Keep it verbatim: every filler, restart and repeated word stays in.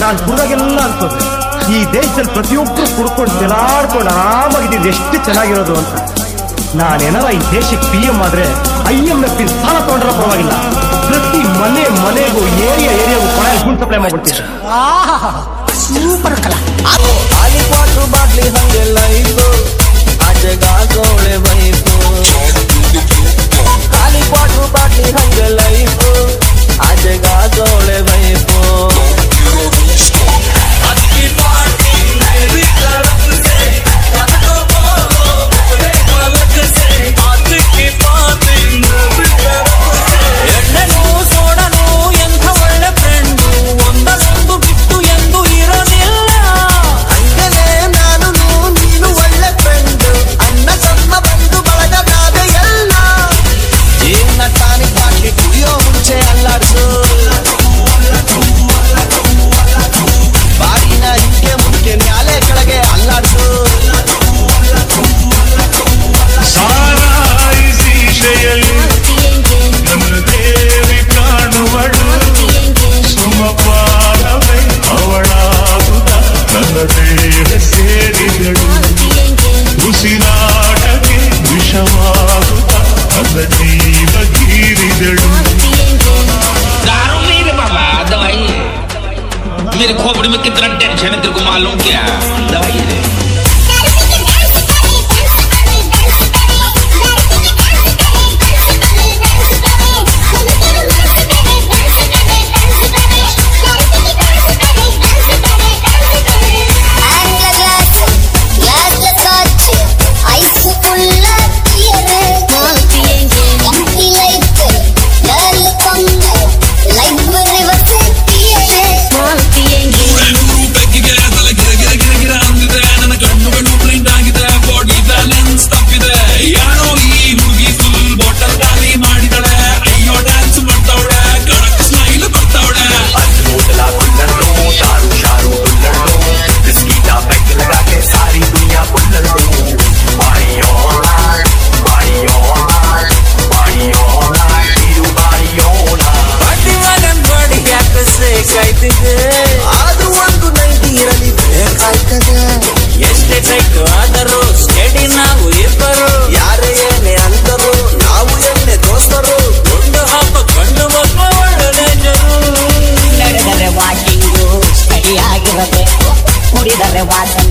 ನಾನು ಕುಡಿದಾಗೆಲ್ಲ ಅನ್ಸೋದು ಈ ದೇಶದಲ್ಲಿ ಪ್ರತಿಯೊಬ್ಬರು ಕುಡ್ಕೊಂಡು ತೆಲಾಡ್ಕೊಂಡು ಆರಾಮಾಗಿದ್ದು ಎಷ್ಟು ಚೆನ್ನಾಗಿರೋದು ಅಂತ. ನಾನೇನಾರ ಈ ದೇಶಕ್ಕೆ ಪಿ ಎಂ ಆದ್ರೆ ಐ ಎಂ ಎಫ್ ಸಾಲ ತಗೊಂಡ್ರ ಪರವಾಗಿಲ್ಲ, ಪ್ರತಿ ಮನೆ ಮನೆಗೂ ಏರಿಯಾ ಏರಿಯಾಗೂ ಕೊನೆಯಲ್ಲಿ ಫುಡ್ ಸಪ್ಲೈ ಮಾಡ್ಬಿಡ್ತೀನಿ. ಸೂಪರ್ ಕಲ ಖಾಲಿ ಬಾಟ್ಲು ಬಾಟ್ಲಿ ಹಂಗೆ ಲೈಫು ಆಚೆಗಾಗೋಳೆ ಬೈಕು. ಖಾಲಿ ಬಾಟ್ಲು ಬಾಟ್ಲಿ ಹಂಗೆ ಲೈಫು ಆಚೆಗಾಗೋಳೆ ಬೈಕು. ಎಣ್ಣೆನು ಸೋಡನು ಎಂಥ ಒಳ್ಳೆ ಫ್ರೆಂಡು, ಒಂದೊಂದು ಬಿಟ್ಟು ಎಂದು ಇರೋದಿಲ್ಲ. ಹಂಗನೇ ನಾನು ನೀನು ಒಳ್ಳೆ ಫ್ರೆಂಡು, ಅಣ್ಣ ತಮ್ಮ ಬಂದು ಬಳಗದಾದ ಎಲ್ಲ. ಏನ ಟಾನಿಕ್ ಬಾಟ್ಲಿ ಕುಡಿಯೋ ಮುಂಚೆ ಅಲ್ಲಾಡ್ಸು, ಬಾಗಿನ ಹಿಂಗೆ ಮುಂಚೆ ಮ್ಯಾಲೆ ಕೆಳಗೆ ಅಲ್ಲಾಡ್ಸು. ನನ್ನ ದೇವಿ ಕಾಣುವಳು ಸುಮಪಾಲವೈ ಅವಳಾಗುತ್ತ ನನ್ನ ದೇಹ ಸೇರಿದಳು. ಉಸಿರಾಟಕ್ಕೆ ವಿಷವಾಗುತ್ತ ನನ್ನ ಜೀವ ಗೀರಿದಳು. दारू नहीं रे बाबा, दवाई है. मेरे खोपड़ी में कितना टेंशन है तेरे को मालूम क्या? दवाई है. ಆದ್ರೂ ಒಂದು ನೈಟಿ ಇರಲಿ ಬೇಕಾಗ್ತದೆ. ಎಷ್ಟೇ ಟೈಟ್ ಆದರೂ ಸ್ಟಡಿ ನಾವು ಇಬ್ಬರು, ಯಾರೇ ಏನೇ ಅಂದರು ನಾವು ಎಣ್ಣೆ ದೋಸ್ತರು. ದುಡ್ಡು ಹಾಕ ಕಂಡು ಮಕ್ಕಳು ಒಳ್ಳೆ ನಡೆದರೆ ವಾಕಿಂಗು ಸ್ಟಡಿ ಆಗಿರಬೇಕು, ಕುಡಿದರೆ ವಾಸನೆ